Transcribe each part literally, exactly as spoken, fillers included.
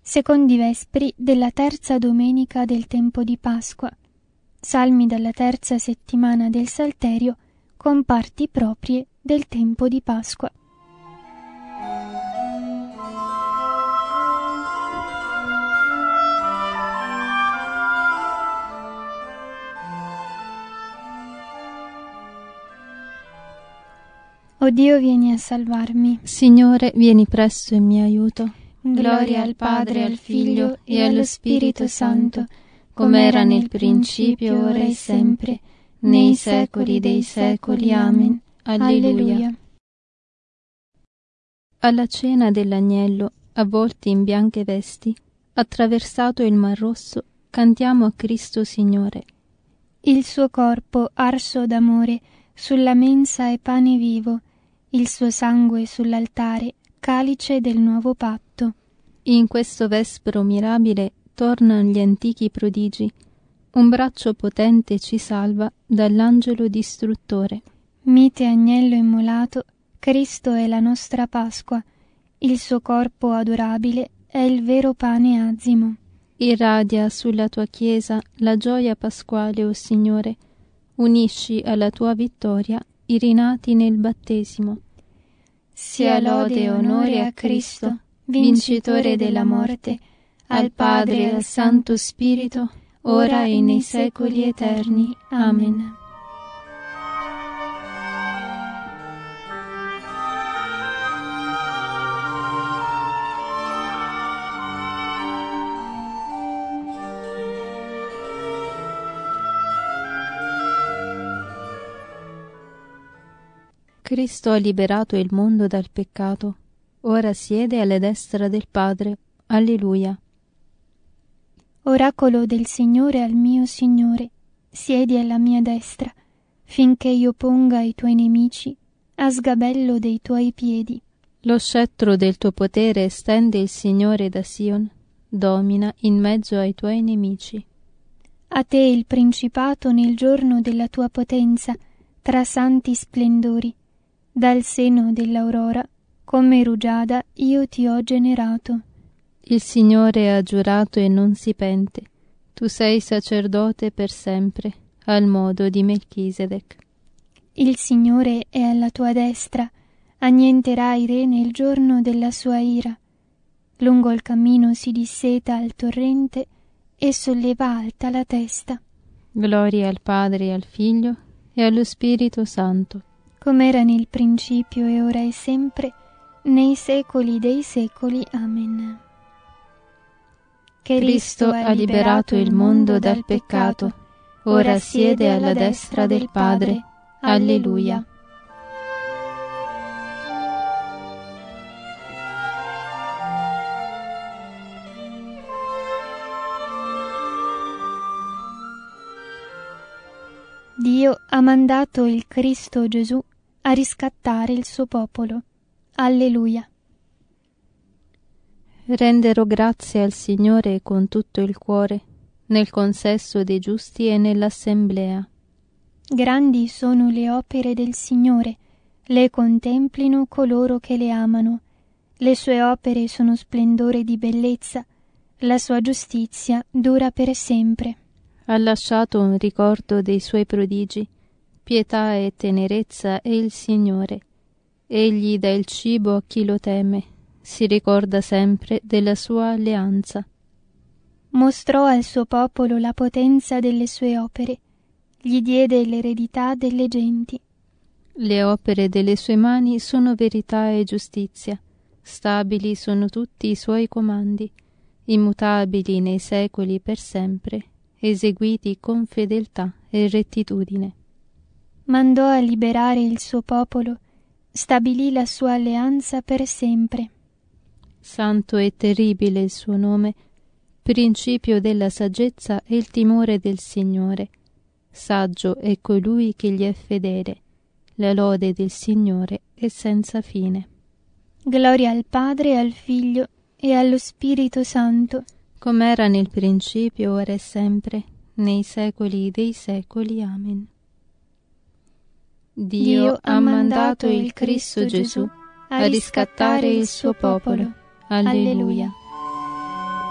Secondi vespri della terza domenica del tempo di Pasqua. Salmi dalla terza settimana del Salterio con parti proprie del tempo di Pasqua. O Dio, vieni a salvarmi. Signore, vieni presto in mio aiuto. Gloria al Padre, al Figlio e allo Spirito Santo, come era nel principio, ora e sempre, nei secoli dei secoli. Amen. Alleluia. Alla cena dell'agnello, avvolti in bianche vesti, attraversato il Mar Rosso, cantiamo a Cristo Signore. Il suo corpo arso d'amore sulla mensa è pane vivo, il suo sangue sull'altare, calice del nuovo patto. In questo vespro mirabile tornano gli antichi prodigi. Un braccio potente ci salva dall'angelo distruttore. Mite agnello immolato, Cristo è la nostra Pasqua. Il suo corpo adorabile è il vero pane azimo. Irradia sulla tua Chiesa la gioia pasquale, o Signore. Unisci alla tua vittoria i rinati nel battesimo. Sia lode e onore a Cristo, vincitore della morte, al Padre e al Santo Spirito, ora e nei secoli eterni. Amen. Cristo ha liberato il mondo dal peccato, ora siede alla destra del Padre. Alleluia. Oracolo del Signore al mio Signore, siedi alla mia destra, finché io ponga i tuoi nemici a sgabello dei tuoi piedi. Lo scettro del tuo potere estende il Signore da Sion, domina in mezzo ai tuoi nemici. A te il principato nel giorno della tua potenza, tra santi splendori. Dal seno dell'aurora, come rugiada, io ti ho generato. Il Signore ha giurato e non si pente. Tu sei sacerdote per sempre, al modo di Melchisedec. Il Signore è alla tua destra, annienterà i re nel giorno della sua ira. Lungo il cammino si disseta al torrente e solleva alta la testa. Gloria al Padre e al Figlio e allo Spirito Santo, come era nel principio e ora e sempre, nei secoli dei secoli. Amen. Cristo ha liberato il mondo dal peccato, ora siede alla destra del Padre. Alleluia. Dio ha mandato il Cristo Gesù a riscattare il suo popolo. Alleluia. Renderò grazie al Signore con tutto il cuore, nel consesso dei giusti e nell'assemblea. Grandi sono le opere del Signore, le contemplino coloro che le amano. Le sue opere sono splendore di bellezza, la sua giustizia dura per sempre. Ha lasciato un ricordo dei suoi prodigi, pietà e tenerezza è il Signore. Egli dà il cibo a chi lo teme, si ricorda sempre della sua alleanza. Mostrò al suo popolo la potenza delle sue opere, gli diede l'eredità delle genti. Le opere delle sue mani sono verità e giustizia, stabili sono tutti i suoi comandi, immutabili nei secoli per sempre, eseguiti con fedeltà e rettitudine. Mandò a liberare il suo popolo, stabilì la sua alleanza per sempre. Santo e terribile il suo nome, principio della saggezza e il timore del Signore. Saggio è colui che gli è fedele, la lode del Signore è senza fine. Gloria al Padre, al Figlio e allo Spirito Santo, come era nel principio, ora e sempre, nei secoli dei secoli. Amen. Dio ha mandato il Cristo Gesù a riscattare il suo popolo. Alleluia.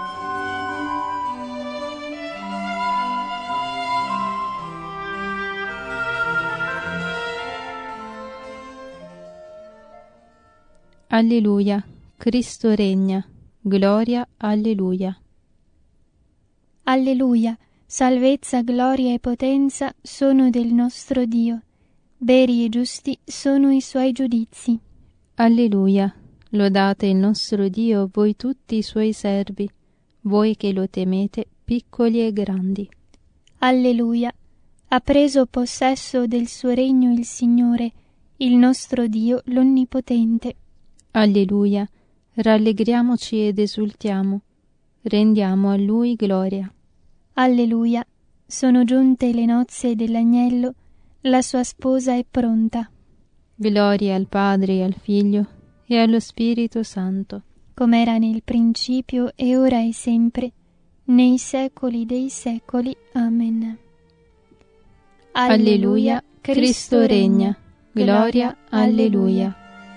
Alleluia, Cristo regna. Gloria, alleluia. Alleluia, salvezza, gloria e potenza sono del nostro Dio. Veri e giusti sono i suoi giudizi. Alleluia, lodate il nostro Dio voi tutti i suoi servi, voi che lo temete, piccoli e grandi. Alleluia, ha preso possesso del suo regno il Signore, il nostro Dio l'Onnipotente. Alleluia, rallegriamoci ed esultiamo, rendiamo a Lui gloria. Alleluia, sono giunte le nozze dell'agnello, la sua sposa è pronta. Gloria al Padre e al Figlio e allo Spirito Santo, come era nel principio e ora e sempre, nei secoli dei secoli. Amen. Alleluia, Cristo regna. Gloria, alleluia.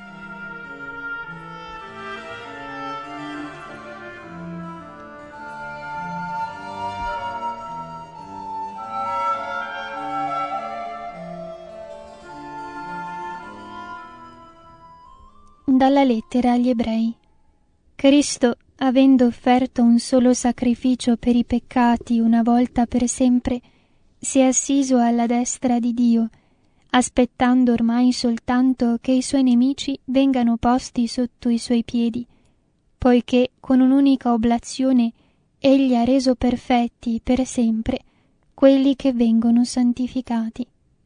Dalla lettera agli Ebrei. Cristo, avendo offerto un solo sacrificio per i peccati una volta per sempre, si è assiso alla destra di Dio, aspettando ormai soltanto che i suoi nemici vengano posti sotto i suoi piedi, poiché con un'unica oblazione egli ha reso perfetti per sempre quelli che vengono santificati.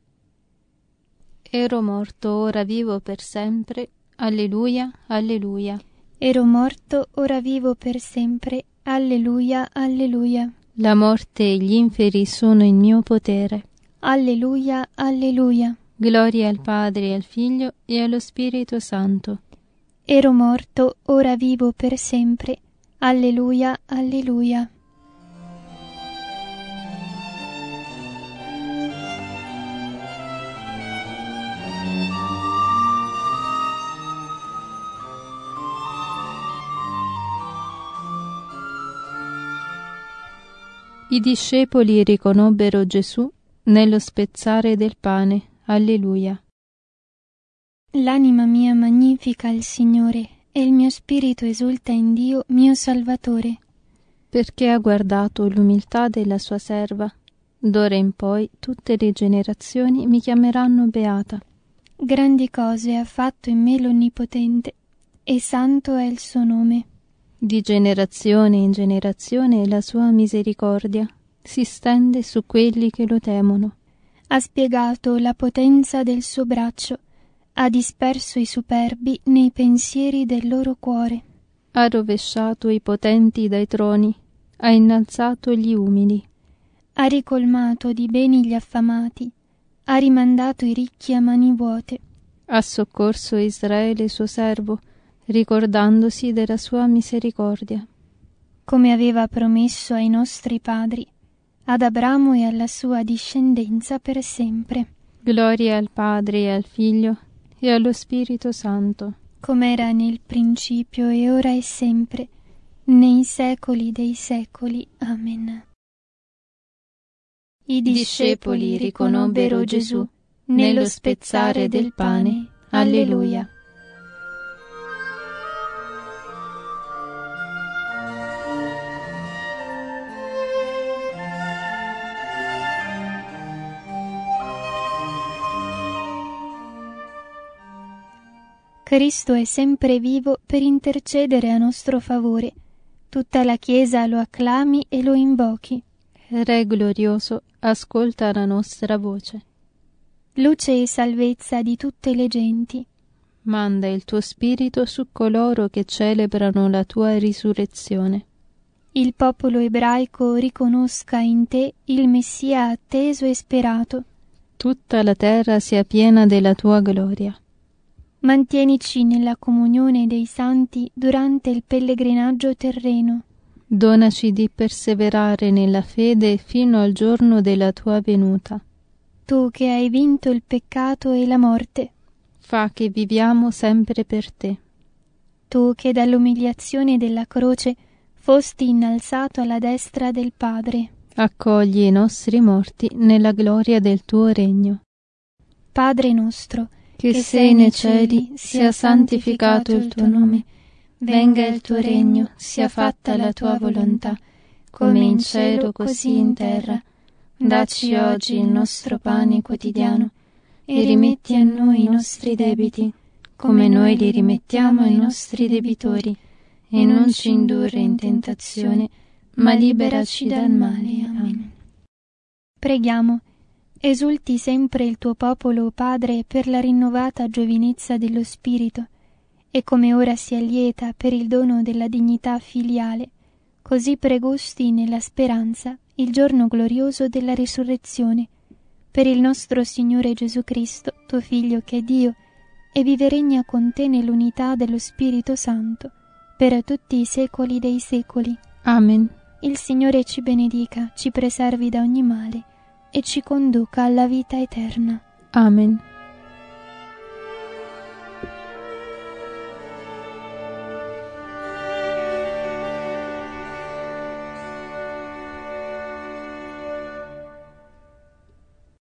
Ero morto, ora vivo per sempre. Alleluia, alleluia. Ero morto, ora vivo per sempre. Alleluia, alleluia. La morte e gli inferi sono in mio potere. Alleluia, alleluia. Gloria al Padre e al Figlio e allo Spirito Santo. Ero morto, ora vivo per sempre. Alleluia, alleluia. I discepoli riconobbero Gesù nello spezzare del pane. Alleluia. L'anima mia magnifica il Signore, e il mio spirito esulta in Dio mio Salvatore. Perché ha guardato l'umiltà della sua serva. D'ora in poi tutte le generazioni mi chiameranno beata. Grandi cose ha fatto in me l'Onnipotente, e santo è il suo nome. Di generazione in generazione la sua misericordia si stende su quelli che lo temono. Ha spiegato la potenza del suo braccio, ha disperso i superbi nei pensieri del loro cuore. Ha rovesciato i potenti dai troni, ha innalzato gli umili. Ha ricolmato di beni gli affamati, ha rimandato i ricchi a mani vuote. Ha soccorso Israele suo servo, ricordandosi della sua misericordia. Come aveva promesso ai nostri padri, ad Abramo e alla sua discendenza per sempre. Gloria al Padre e al Figlio e allo Spirito Santo. Come era nel principio e ora e sempre, nei secoli dei secoli. Amen. I discepoli riconobbero Gesù nello spezzare del pane. Alleluia. Cristo è sempre vivo per intercedere a nostro favore. Tutta la Chiesa lo acclami e lo invochi. Re glorioso, ascolta la nostra voce. Luce e salvezza di tutte le genti. Manda il tuo spirito su coloro che celebrano la tua risurrezione. Il popolo ebraico riconosca in te il Messia atteso e sperato. Tutta la terra sia piena della tua gloria. Mantienici nella comunione dei santi durante il pellegrinaggio terreno. Donaci di perseverare nella fede fino al giorno della tua venuta. Tu che hai vinto il peccato e la morte, fa che viviamo sempre per te. Tu che dall'umiliazione della croce fosti innalzato alla destra del Padre, accogli i nostri morti nella gloria del tuo regno. Padre nostro, che sei nei cieli, sia santificato il tuo nome, venga il tuo regno, sia fatta la tua volontà, come in cielo così in terra. Dacci oggi il nostro pane quotidiano e rimetti a noi i nostri debiti, come noi li rimettiamo ai nostri debitori, e non ci indurre in tentazione, ma liberaci dal male. Amen. Preghiamo. Esulti sempre il tuo popolo, Padre, per la rinnovata giovinezza dello Spirito, e come ora si allieta per il dono della dignità filiale, così pregusti nella speranza il giorno glorioso della risurrezione, per il nostro Signore Gesù Cristo, tuo Figlio che è Dio, e vive e regna con te nell'unità dello Spirito Santo, per tutti i secoli dei secoli. Amen. Il Signore ci benedica, ci preservi da ogni male, e ci conduca alla vita eterna. Amen.